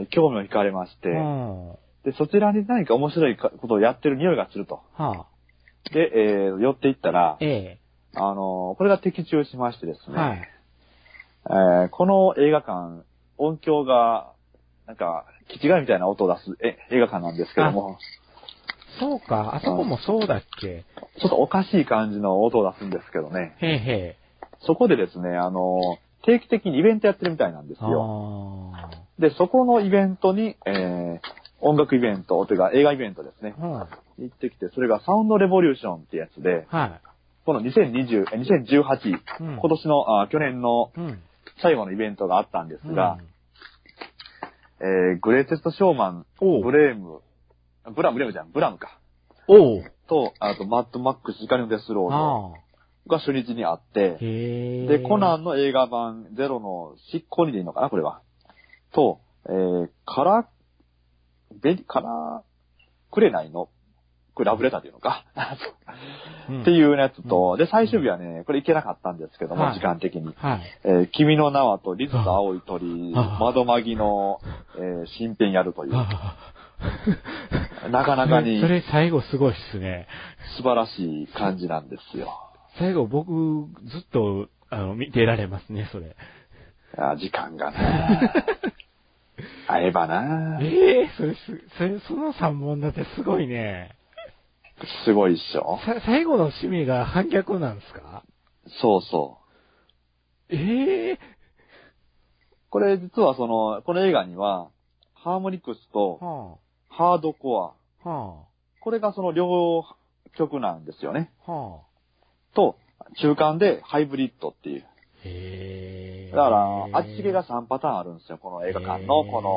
興味を惹かれまして、で、そちらに何か面白いことをやってる匂いがすると。で、寄っていったら、これが的中しましてですね、この映画館、音響が、なんか、気違いみたいな音を出す映画館なんですけども。 そうか、あそこもそうだっけ？ ちょっとおかしい感じの音を出すんですけどね。そこでですね、定期的にイベントやってるみたいなんですよ。で、そこのイベントに、音楽イベント、というか映画イベントですね。行ってきて、それがサウンドレボリューションってやつで、この2018、今年の、去年の最後のイベントがあったんですが、グレイテストショーマン、ブラムか。と、あと、マッドマックス、怒りのデスロードが初日にあって、で、コナンの映画版ゼロの執行にでいいのかな、これは。と、カラーくれないのこれラブレターっていうのかっていうやつと、で、最終日はね、これいけなかったんですけども、時間的に。君の名はと、リズと青い鳥、窓マギの、新編やるという。なかなかに。 それ最後すごいっすね。 素晴らしい感じなんですよ。 最後僕、ずっと、見てられますね、それ。 時間がな会えばなその3本だってすごいね。 すごいっしょ。 最後の締めが反逆なんですか？ そうそう。これ実はこの映画には、ハーモニクスと、ハードコア。これがその両曲なんですよね。と、中間でハイブリッドっていう。だから、あっち系が3パターンあるんですよ。この映画館の、こ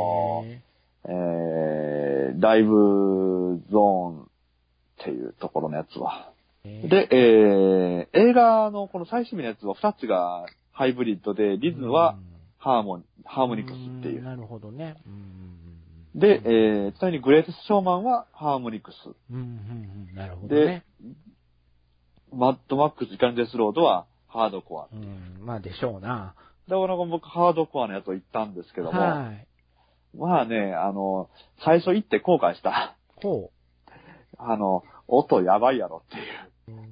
の、ライブゾーンっていうところのやつは。で、映画のこの最終日のやつは2つがハイブリッドで、リズはハーモニクスっていう。 なるほどね。 で、ちなみにグレイテストショーマンはハーモニクス。 なるほどね。 で、マッドマックス怒りのデスロードはハードコア。 まあでしょうな。 だから僕ハードコアのやつを言ったんですけども、まあね、最初行って後悔した。音やばいやろっていう。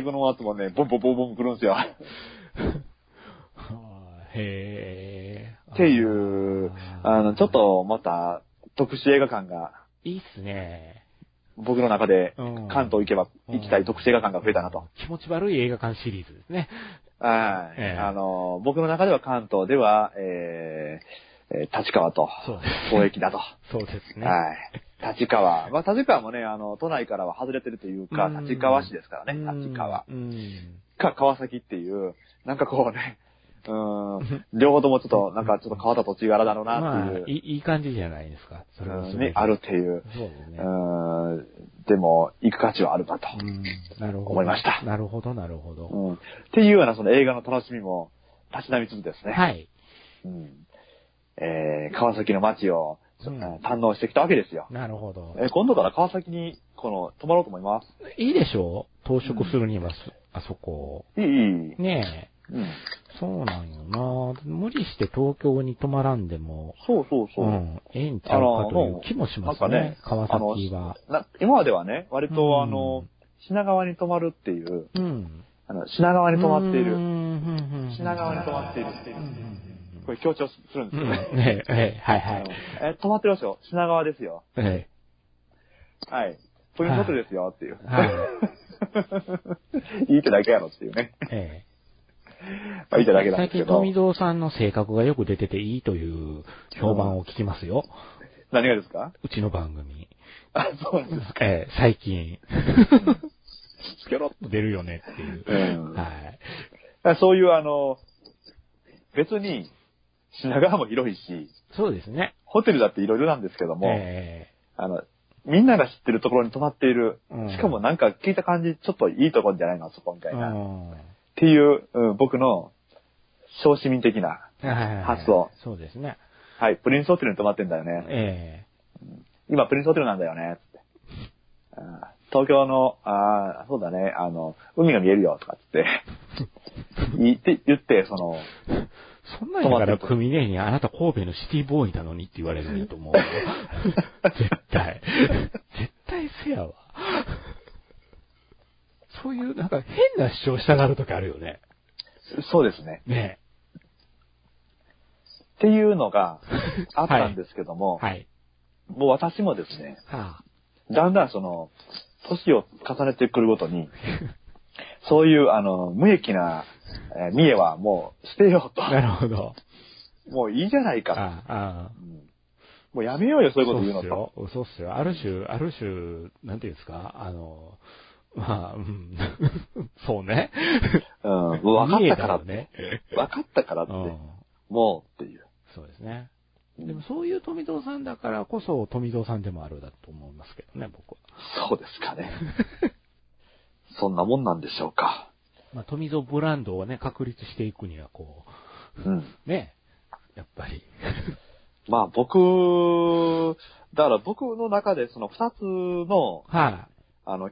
最後のやつもね、ボンボンボンボン来るんですよ。 へー。 っていう、ちょっとまた特殊映画館が。 いいっすね。 僕の中で、関東行きたい特殊映画館が増えたなと。 気持ち悪い映画館シリーズですね。 はい。僕の中では関東では、立川と、大駅だと。 そうですね。 はい。立川。まあ、立川もね、都内からは外れてるというか、立川市ですからね、立川。か、川崎っていう、なんかこうね、両方ともちょっと、なんかちょっと変わった土地柄だろうなっていう。 まあ、いい感じじゃないですか。 それはね、あるっていう。 そうですね。 でも、行く価値はあるなと。 なるほど。 思いました。 なるほど、なるほど。 っていうようなその映画の楽しみも、たしなみつつですね。 はい。 川崎の街を、堪能してきたわけですよ。 なるほど。 今度から川崎に、泊まろうと思います。 いいでしょう？当直するには、あそこ。 いい。 ねえ。そうなんよな。無理して東京に泊まらんでも。 そう。 ええんちゃうかという気もしますね。川崎は。 今まではね、割と品川に泊まるっていう。品川に泊まっている。品川に泊まっているっていう。これ強調するんですよね。 はい。 泊まってるでしょ。品川ですよ。 はい。 プリンスホテルですよっていう。いいってだけやろっていうね。まあいいってだけなんですけど。 最近富蔵さんの性格がよく出てていいという評判を聞きますよ。 何がですか？ うちの番組。 あ、そうなんですか。 最近。つけろっと出るよねっていう。 はい。そういう別に品川も広いし。 そうですね。 ホテルだっていろいろなんですけども。みんなが知ってるところに泊まっている。しかもなんか聞いた感じ、ちょっといいところじゃないの、そこみたいな。っていう、僕の小市民的な発想。 そうですね。 はい、プリンスホテルに泊まってんだよね。今プリンスホテルなんだよね。東京の、そうだね、海が見えるよ、とかって言って、 そんなんやから組ねにあなた神戸のシティボーイなのにって言われるんやと思う。絶対せやわ。そういうなんか変な主張したがるときあるよね。 そうですね。 ねっていうのがあったんですけども、もう私もですね、だんだん年を重ねてくるごとに、そういう無益な見栄はもう捨てようと。 なるほど。 もういいじゃないか。もうやめようよ、そういうこと言うのと。 そうっすよ。ある種、なんていうんですか、そうね。 分かったからって。分かったからって。もうっていう。 そうですね。でもそういう富蔵さんだからこそ富蔵さんでもあるだと思いますけどね、僕は。 そうですかね。 そんなもんなんでしょうか。 まあ、富蔵ブランドをね、確立していくには、こう、ね、やっぱり。 まあ、だから僕の中でその二つの、 はい、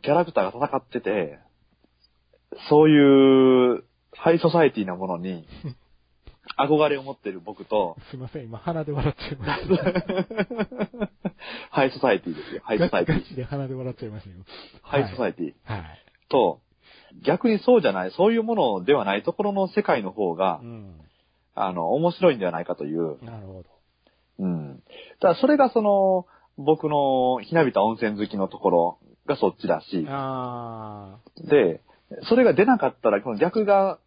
キャラクターが戦ってて、そういうハイソサイティなものに、憧れを持ってる僕と、 すいません、今鼻で笑っちゃいました。 ハイソサイティですよ、ハイソサイティ。 ガチで鼻で笑っちゃいましたよ。 ハイソサイティ。 はい。 と、逆にそうじゃない、そういうものではないところの世界の方が、面白いんではないかという。 なるほど。 ただそれが僕のひなびた温泉好きのところがそっちだし、で、それが出なかったら、この逆が、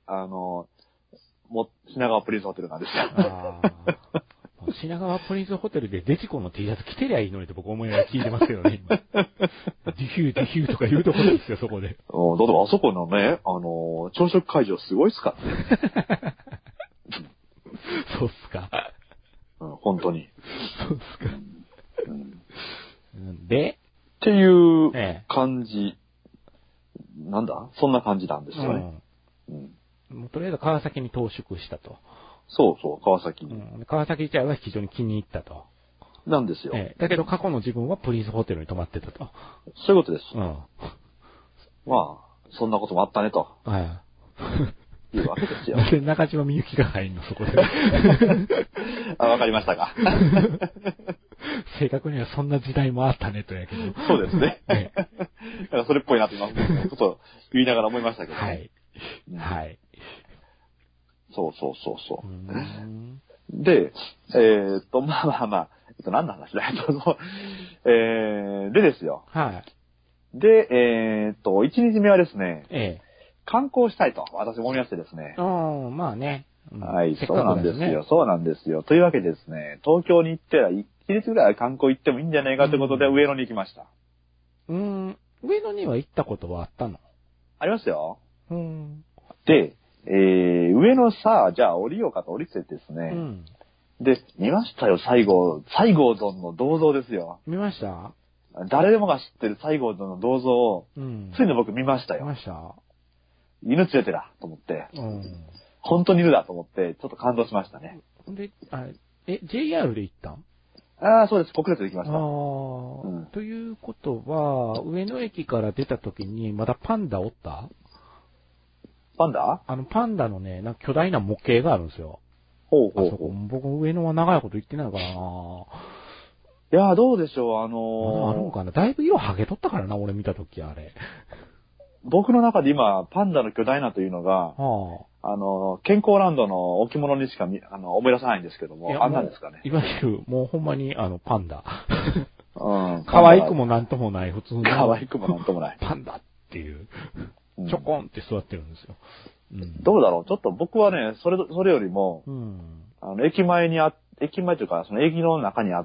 品川プリンスホテルなんですよ。 品川プリンスホテルでデジコの T シャツ着てりゃいいのにって僕思いながら聞いてますけどね、今。ディヒューとか言うところですよ、そこで。だってあそこのね、朝食会場すごいっすからね。 そうっすか。 本当に。 そうっすか。でっていう感じ。なんだそんな感じなんですよね。 もうとりあえず川崎に投宿したと。 そうそう、川崎に。 川崎自体は非常に気に入ったと。 なんですよ。 だけど過去の自分はプリンスホテルに泊まってたと。 そういうことです。まあ、そんなこともあったねと。いうわけですよ。 で、中島みゆきが入るの、そこで。 わかりましたか。 正確にはそんな時代もあったねとやけど。 そうですね。それっぽいなって今、こと言いながら思いましたけど、ね。 はい。はい。 そう。で、まあ、何の話だでですよ。 はい。 で、1日目はですね、観光したいと、私思いましてですね。 まあね。 はい、そうなんですよ。というわけでですね、東京に行っては1日ぐらい観光行ってもいいんじゃないかということで、上野に行きました。 上野には行ったことはあったの？ ありますよ。で、上野さ、じゃあ降りようかと降りてですね。で、見ましたよ、西郷どんの銅像ですよ。 見ました？ 誰でもが知ってる西郷どんの銅像を、ついに僕見ましたよ。 見ました？ 犬連れてだ、と思って。本当に犬だと思って、ちょっと感動しましたね。 で、JR で行ったん？ そうです。国鉄で行きました。 ということは、上野駅から出た時に、まだパンダおった？ パンダ？ パンダのね、なんか巨大な模型があるんですよ。僕、上野は長いこと行ってないからな。 いや、どうでしょう、 あるのかな？だいぶ色剥げとったからな、俺見た時あれ。 僕の中で今、パンダの巨大なというのが、健康ランドの置物にしか思い出さないんですけども、あんなんですかね。 いわゆる、もうほんまに、パンダ。可愛くもなんともない、普通の。 可愛くもなんともない。 パンダっていう、ちょこんって座ってるんですよ。 どうだろう？ちょっと僕はね、それよりも、駅前というか、その駅の中にあった、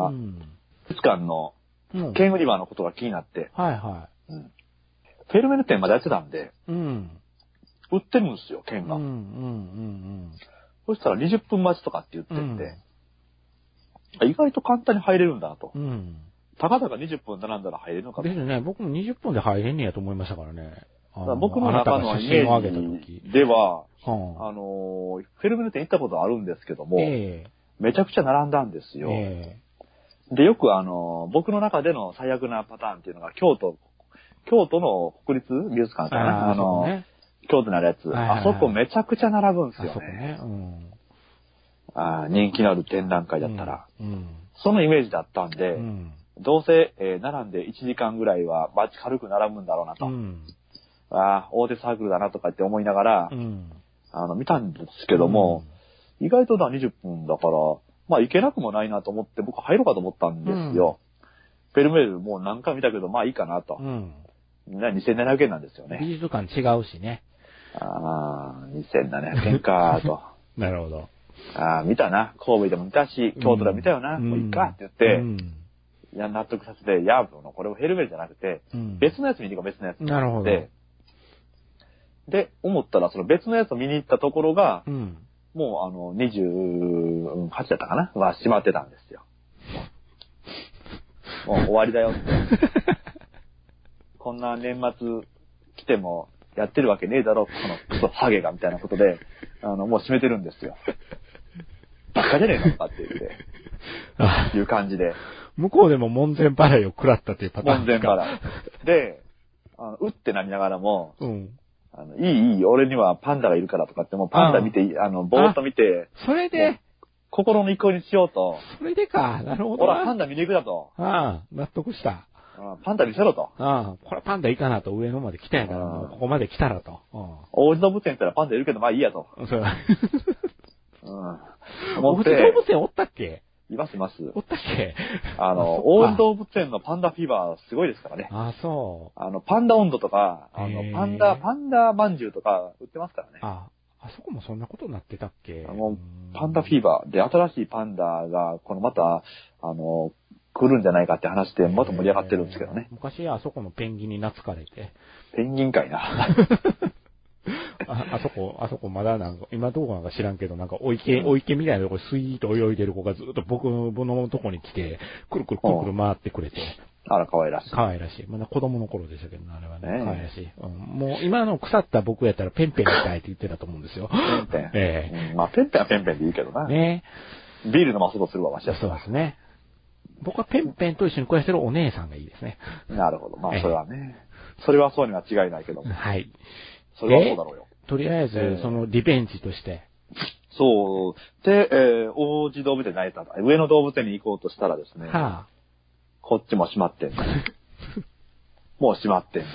美術館の、剣売り場のことが気になって、フェルメール店までやってたんで、売ってるんですよ、剣が。そしたら20分待ちとかって言ってて、意外と簡単に入れるんだなと。たかだか20分並んだら入れるのかと。 ですね、僕も20分で入れんねやと思いましたからね。 僕の中のイメージでは、フェルメール店行ったことあるんですけども、めちゃくちゃ並んだんですよ。で、よく僕の中での最悪なパターンっていうのが、京都の国立美術館かな、京都にあるやつ、あそこめちゃくちゃ並ぶんですよね。人気のある展覧会だったら。そのイメージだったんで、どうせ、並んで1時間ぐらいは軽く並ぶんだろうなと。大手サークルだなとかって思いながら、見たんですけども、意外と20分だから、まあ行けなくもないなと思って僕入ろうかと思ったんですよ。フェルメールもう何回見たけど、まあいいかなと。2700円なんですよね。 美術館違うしね。 2700円かと。 なるほど。 見たな。神戸でも見たし、京都でも見たよな。もういいかって言って、納得させて、これをフェルメールじゃなくて、別のやつ見に行こう、別のやつ。 なるほど。 で、思ったら、その別のやつを見に行ったところが、もう28だったかなは閉まってたんですよ。もう終わりだよって。こんな年末来てもやってるわけねえだろ、このクソハゲがみたいなことで、もう閉めてるんですよ。バカじゃねえのかって言って、いう感じで。 向こうでも門前払いを食らったというパターンですか。門前払い。で、うってなりながらも、 うん。 いい、俺にはパンダがいるからとかって、もうパンダ見て、ぼーっと見て、 それで、 心の意向にしようと。 それでか、なるほど。 ほら、パンダ見に行くだと。 納得した。 パンダ見せろと。 これパンダいいかなと、上のまで来たんやから、もうここまで来たらと。 王子動物園って言ったらパンダいるけど、まあいいやと。 そうだ。 王子動物園おったっけ？ います。 おったっけ？ 王子動物園のパンダフィーバーすごいですからね。 そう。 パンダ温度とか、パンダまんじゅうとか売ってますからね。 あそこもそんなことになってたっけ？ もう、パンダフィーバーで新しいパンダが、また、来るんじゃないかって話で、また盛り上がってるんですけどね。 昔あそこのペンギンに懐かれて。 ペンギンかいな。 あそこまだなんか、今どこなんか知らんけど、なんか、お池みたいなとこスイーッと泳いでる子がずっと僕のとこに来て、くるくる回ってくれて。 あら、可愛らしい。 可愛らしい。まだ子供の頃でしたけどね、あれはね。可愛らしい。もう、今の腐った僕やったらペンペンみたいって言ってたと思うんですよ。 ペンペン。まあ、ペンペンはペンペンでいいけどな。 ね。 ビール飲まそうとするわ、わしは。 そうですね。僕はペンペンと一緒に暮らしてるお姉さんがいいですね。 なるほど。まあ、それはね。それはそうには違いないけども。 はい。 それはそうだろうよ。 とりあえず、そのリベンジとして。 そう。で、王子動物園に泣いた。上野動物園に行こうとしたらですね。こっちも閉まってんだ。もう閉まってん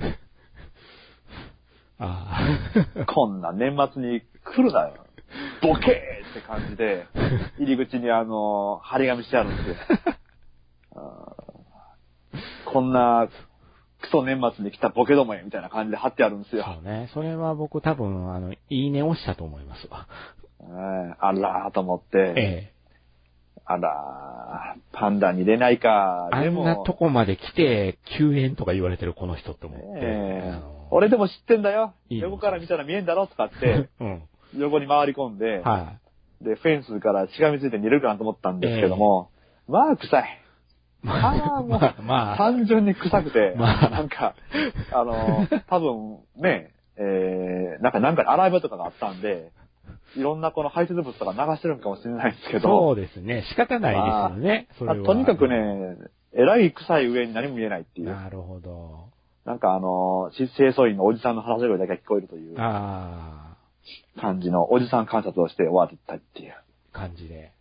だ。こんな年末に来るなよ。ボケーって感じで、入り口に張り紙してあるんですよ。こんな、クソ年末に来たボケどもへみたいな感じで貼ってあるんですよ。 そうね。それは僕多分、いいねをしたと思いますわ。 あらーと思って。あらー、パンダに入れないか。 でも。あんなとこまで来て、救援とか言われてるこの人って思って。 俺でも知ってんだよ。横から見たら見えんだろとかって、横に回り込んで、で、フェンスからしがみついて見れるかなと思ったんですけども、まあ、臭い。もう、単純に臭くて、なんか、多分ね、なんか洗い場とかがあったんで、いろんなこの排泄物とか流してるのかもしれないんですけど。 そうですね。仕方ないですよね。それは。 とにかくね、えらい臭い上に何も見えないっていう。 なるほど。 なんか清掃員のおじさんの話し声だけが聞こえるという。感じのおじさん観察をして終わったっていう。 感じで。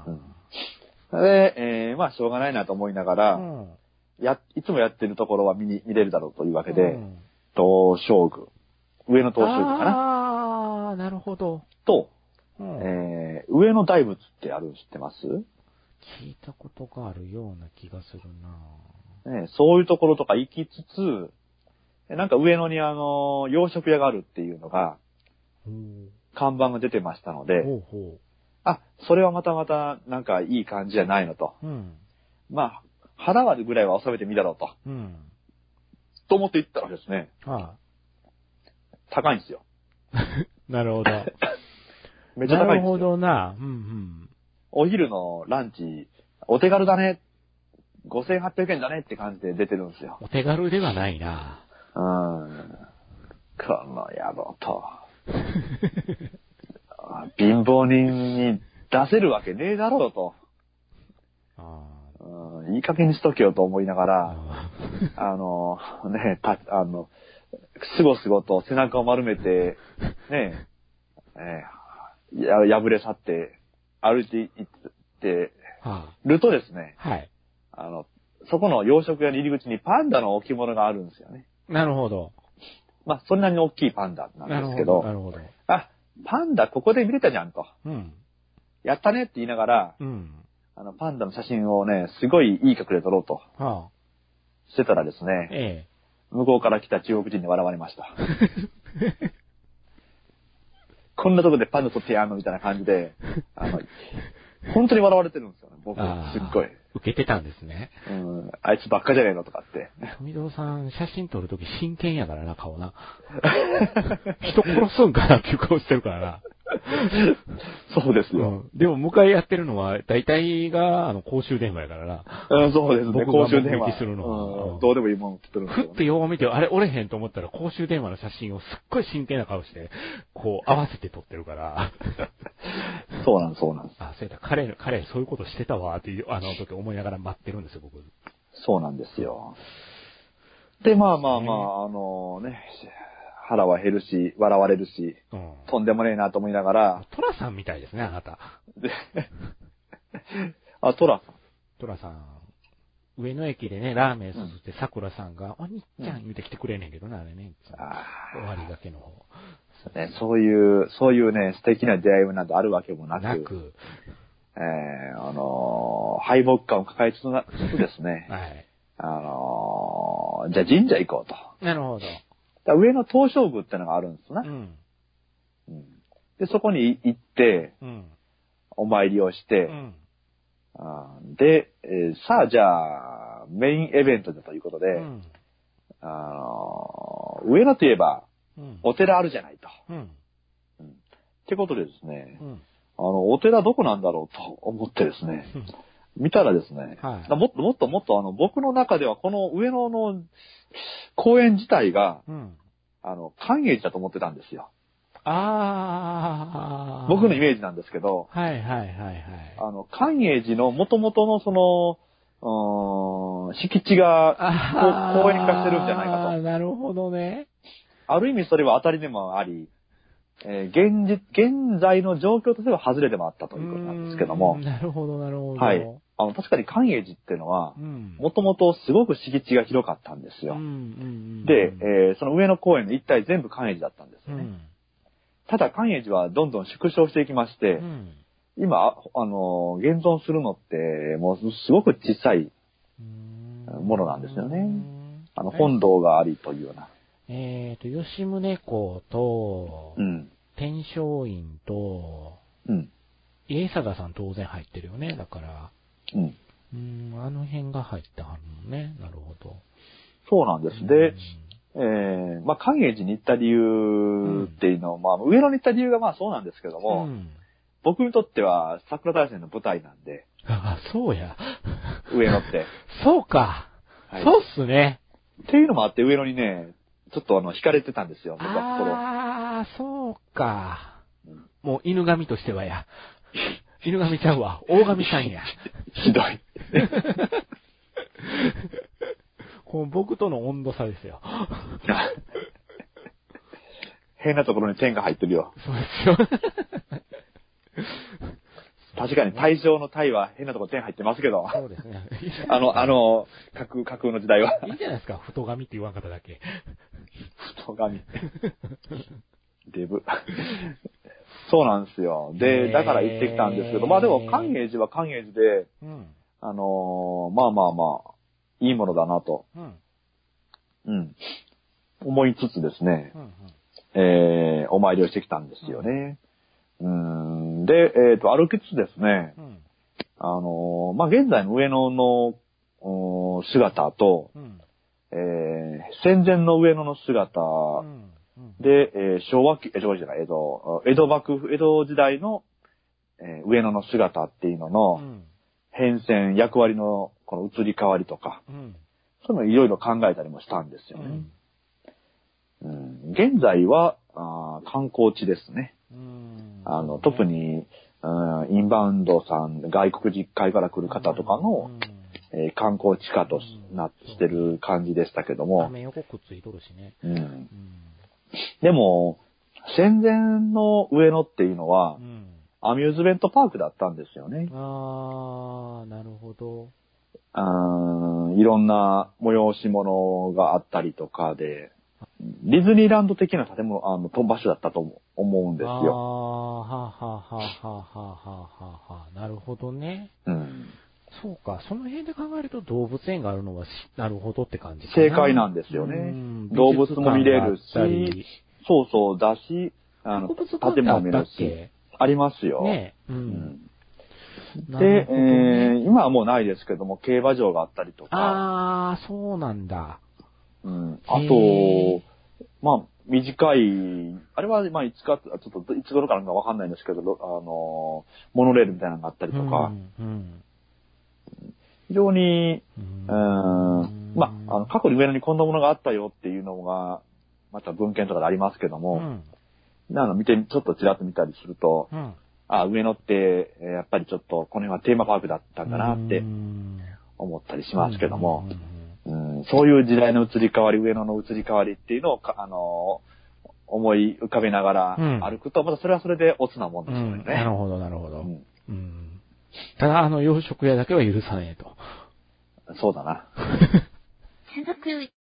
で、まあ、しょうがないなと思いながら、いつもやってるところは見れるだろうというわけで、東照宮。上野東照宮かな。 なるほど。 と、上野大仏ってあるの知ってます？ 聞いたことがあるような気がするな。そういうところとか行きつつ、なんか上野に洋食屋があるっていうのが、看板が出てましたので、それはまたなんかいい感じじゃないのと。まあ、腹割るぐらいは収めてみだろうと。と思って行ったらですね、高いんですよ。 なるほど。 めっちゃ高いんですよ。なるほどな。 お昼のランチ、お手軽だね。5800円だねって感じで出てるんですよ。 お手軽ではないな。 この野郎と。貧乏人に出せるわけねえだろうと。いい加減にしとけよと思いながら、すごすごと背中を丸めて、破れ去って、歩いて行ってるとですね、そこの洋食屋の入り口にパンダの置物があるんですよね。 なるほど。 まあ、それなりに大きいパンダなんですけど、 なるほど。 パンダここで見れたじゃんと。やったねって言いながら、パンダの写真をね、すごいいい角で撮ろうと。してたらですね、向こうから来た中国人に笑われました。こんなとこでパンダ撮ってやんのみたいな感じで、本当に笑われてるんですよね、僕。すっごい。 受けてたんですね。 あいつばっかじゃねえのとかって。 富蔵さん、写真撮るとき真剣やからな、顔な。人殺すんかなっていう顔してるからな。 そうですよ。 でも、向かい合ってるのは、大体が、公衆電話やからな。 そうですね、公衆電話。 するのどうでもいいもんって言ってるんですよ。ふってよう見て、あれ、折れへんと思ったら、公衆電話の写真をすっごい真剣な顔して、こう、合わせて撮ってるから。 そうなんです。そうやった、彼、そういうことしてたわ、っていう、時思いながら待ってるんですよ、僕。 そうなんですよ。で、まあ、腹は減るし、笑われるし、とんでもねえなと思いながら。 トラさんみたいですね、あなた。 トラさん。 トラさん。上野駅でね、ラーメンすすって、桜さんが、お兄ちゃん言うて来てくれんねんけどな、あれね。終わりがけの方。 そういうね、素敵な出会いなどあるわけもなく。敗北感を抱えつつですね。 はい。 じゃあ神社行こうと。 なるほど。 上の東照宮ってのがあるんですね。で、そこに行って、お参りをして、で、さあじゃあ、メインイベントだということで、上野といえば、お寺あるじゃないと。ってことでですね、お寺どこなんだろうと思ってですね、見たらですね、もっと僕の中ではこの上野の公園自体が、寛永寺だと思ってたんですよ。僕のイメージなんですけど、寛永寺の元々の敷地が公園化してるんじゃないかと。 なるほどね。 ある意味それは当たりでもあり、現在の状況としては外れでもあったということなんですけども。 なるほど。 はい。確かに寛永寺っていうのは、もともとすごく敷地が広かったんですよ。で、その上野公園の一帯全部寛永寺だったんですよね。ただ寛永寺はどんどん縮小していきまして、今、現存するのって、もうすごく小さいものなんですよね。本堂がありというような。 吉宗公と、天璋院と、家貞さん当然入ってるよね、だから。あの辺が入ってはるのね。なるほど。 そうなんです。で、寛永寺に行った理由っていうのは、上野に行った理由がそうなんですけども、僕にとっては桜大戦の舞台なんで。 そうや。 上野って。 そうか。そうっすね。 っていうのもあって上野にね、ちょっと惹かれてたんですよ、僕はそうか。もう犬神としてはや。犬神ちゃうわ。大神さんや。 ひどい。 この僕との温度差ですよ。 変なところに点が入ってるよ。 そうですよ。 確かに大正の体は変なところ点入ってますけど。 そうですね。 架空の時代は。 いいじゃないですか、太神って言わんかっただけ。 太神。デブ。そうなんですよ。で、だから行ってきたんですけど、でも寛永寺は寛永寺で、いいものだなと、思いつつですね、お参りをしてきたんですよね。で、歩きつつですね、現在の上野の姿と、戦前の上野の姿で、江戸幕府、江戸時代の、上野の姿っていうのの、変遷、役割のこの移り変わりとか、そういうのをいろいろ考えたりもしたんですよね。現在は観光地ですね。特に、インバウンドさん、外国実会から来る方とかの、観光地化となってる感じでしたけども。 雨横くっついとるしね。 でも、戦前の上野っていうのは、アミューズメントパークだったんですよね。 なるほど。 いろんな催し物があったりとかで、ディズニーランド的な建物、場所だったと思うんですよ。 なるほどね。そうか、その辺で考えると動物園があるのはなるほどって感じかな。 正解なんですよね。動物も見れるし、そうだし、建物も見れるし、ありますよ。 ね。 で、今はもうないですけども、競馬場があったりとか。 そうなんだ。 あと、 短い、あれは、まあ、いつか、ちょっと、いつ頃からかわかんないんですけど、モノレールみたいなのがあったりとか、非常に、まあ、過去に上野にこんなものがあったよっていうのが、また文献とかでありますけども、ちょっとちらっと見たりすると、上野って、やっぱりちょっと、この辺はテーマパークだったんだなって思ったりしますけども、そういう時代の移り変わり、上野の移り変わりっていうのを、思い浮かべながら歩くと、またそれはそれでオツなもんですよね。 なるほど、なるほど。ただ、洋食屋だけは許さねえと。 そうだな。